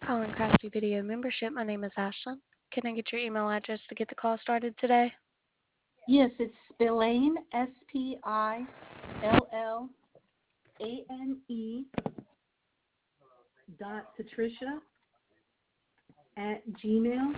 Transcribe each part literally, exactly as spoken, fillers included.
Calling Crafty Video Membership. My name is Ashlyn. Can I get your email address to get the call started today? Yes, it's Spillane, S P I L L A N E dot Patricia at Gmail.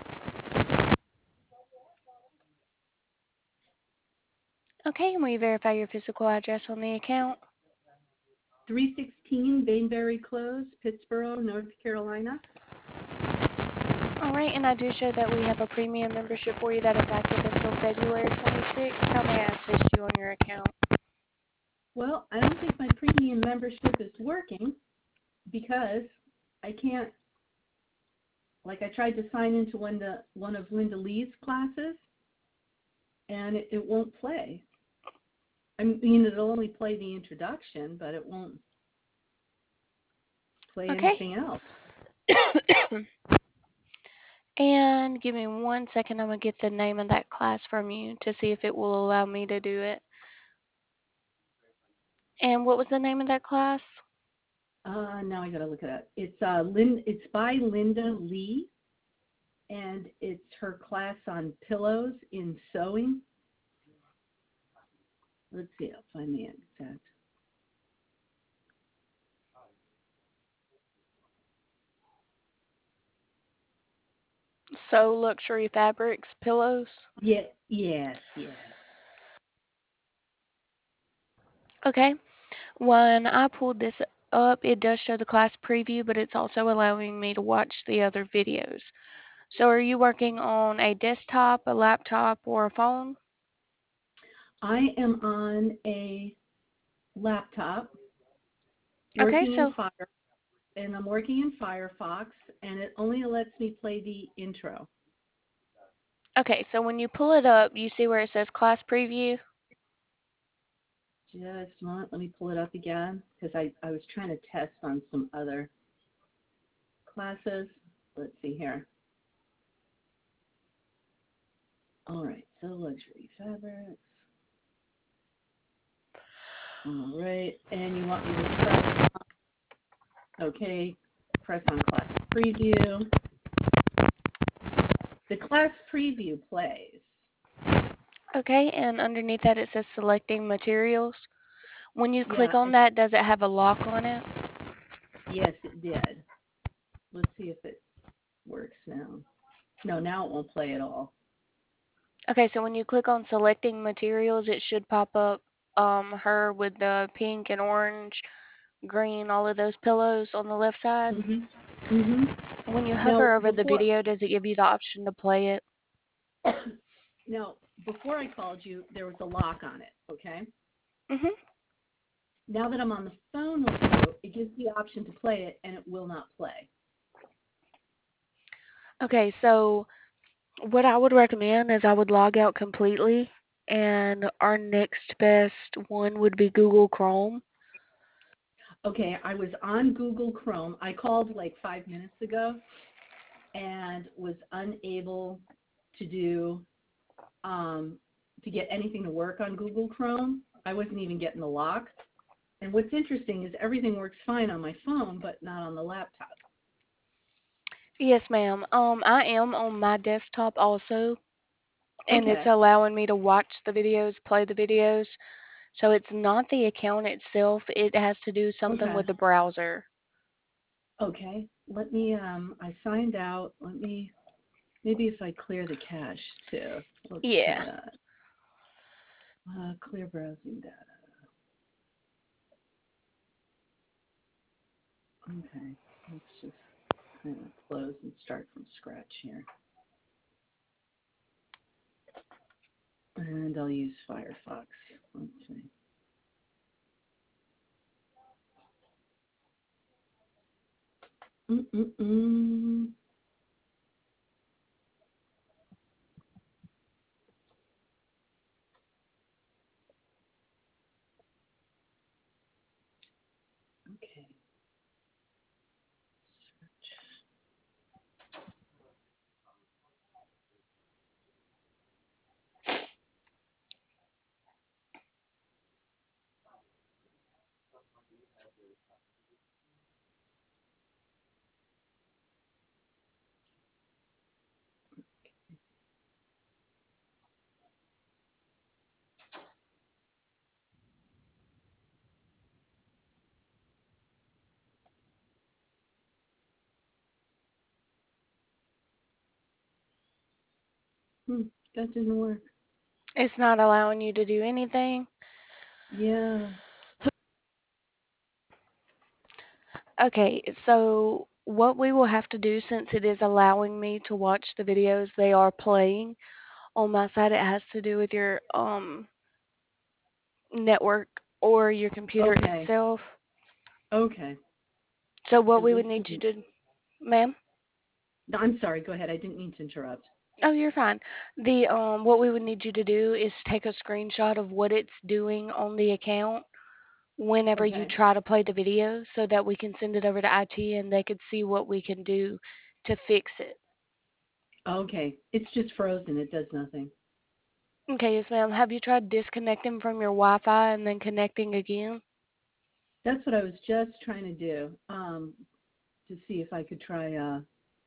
Okay, and will you verify your physical address on the account? three sixteen Bainbury Close, Pittsboro, North Carolina. All right, and I do show that we have a premium membership for you that is active until February twenty-sixth. How may I assist you on your account? Well, I don't think my premium membership is working because I can't, like I tried to sign into one, to, one of Linda Lee's classes and it, it won't play. I mean, it'll only play the introduction, but it won't play Okay. anything else. And give me one second. I'm going to get the name of that class from you to see if it will allow me to do it. And what was the name of that class? Uh, now I gotta look it up. It's uh, Lynn. It's by Linda Lee, and it's her class on pillows in sewing. Let's see. I'll find the exact. So Luxury Fabrics Pillows. Yeah. Yes. Yes. Okay. When I pulled this up, it does show the class preview, but it's also allowing me to watch the other videos. So are you working on a desktop, a laptop, or a phone? I am on a laptop, Okay, working in so Fire, and I'm working in Firefox, and it only lets me play the intro. okay, so when you pull it up, you see where it says class preview? Just a moment. Let me pull it up again because I I was trying to test on some other classes. Let's see here. All right. So luxury fabrics. All right, and you want me to press, okay, press on class preview. The class preview plays. Okay, and underneath that it says selecting materials. When you click Yeah, on it, that, does it have a lock on it? yes, it did. Let's see if it works now. No, now it won't play at all. Okay, so when you click on selecting materials, it should pop up um, her with the pink and orange, green, all of those pillows on the left side. Mhm. Mhm. When you Now hover over the before, video, does it give you the option to play it? now before I called you, there was a lock on it. Okay. Mhm. Now that I'm on the phone with you, it gives the option to play it, and it will not play. Okay, so what I would recommend is I would log out completely, and our next best one would be Google Chrome. Okay, I was on Google Chrome. I called like five minutes ago and was unable to do um, to get anything to work on Google Chrome. I wasn't even getting the lock. And what's interesting is everything works fine on my phone, but not on the laptop. Yes, ma'am. Um, I am on my desktop also, and it's Okay. allowing me to watch the videos, play the videos. So it's not the account itself. It has to do something Okay. with the browser. Okay. Let me. Um, I signed out. Let me. Maybe if I clear the cache too. Let's try Yeah. that. Uh, clear browsing data. Okay. Let's just kind of close and start from scratch here. And I'll use Firefox. Let's see. Mm-mm-mm. Okay. Hmm, that didn't work. It's not allowing you to do anything. Yeah. Okay, so what we will have to do, since it is allowing me to watch the videos they are playing on my side, it has to do with your um network or your computer Okay. itself. Okay. So what So we this would need you isn't. to, ma'am? No, I'm sorry. Go ahead. I didn't mean to interrupt. Oh, you're fine. The um what we would need you to do is take a screenshot of what it's doing on the account whenever you Okay. try to play the video so that we can send it over to I T and they could see what we can do to fix it. Okay. It's just frozen. It does nothing. Okay, yes, ma'am. Have you tried disconnecting from your Wi-Fi and then connecting again? That's what I was just trying to do. Um, to see if I could try uh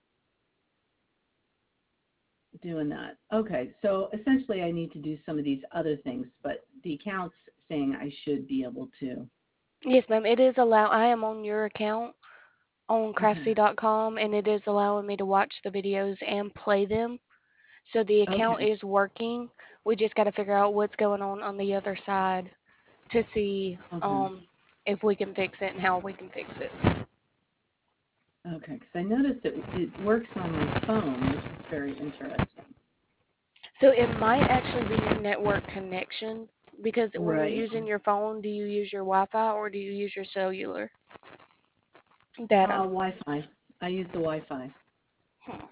doing that. Okay. So essentially, I need to do some of these other things, but the account's saying I should be able to. Yes, ma'am. It is allow. I am on your account on Okay. craftsy dot com and it is allowing me to watch the videos and play them. So the account Okay. is working. We just got to figure out what's going on on the other side to see Okay. um if we can fix it and how we can fix it. Okay. Because I noticed it it works on my phone, which is very interesting. So it might actually be your network connection because when you're Right. using your phone, do you use your Wi-Fi or do you use your cellular data? Uh, Wi-Fi. I use the Wi-Fi. Hmm.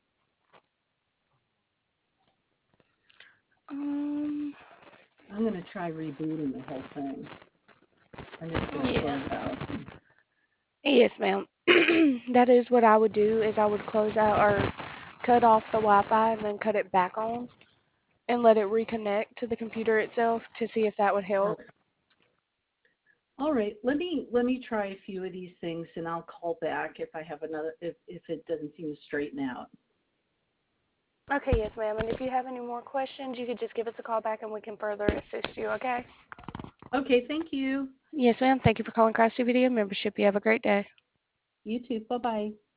Um, I'm going to try rebooting the whole thing. I'm just going to yeah. close out. And, Yes, ma'am. That is what I would do is I would close out or cut off the Wi-Fi and then cut it back on and let it reconnect to the computer itself to see if that would help. okay. All right. Let me let me try a few of these things, and I'll call back if I have another if if it doesn't seem to straighten out. Okay, yes, ma'am. And if you have any more questions, you could just give us a call back and we can further assist you, okay? Okay. Thank you. Yes, ma'am. Thank you for calling Craftsy Video Membership. You have a great day. You too. Bye bye.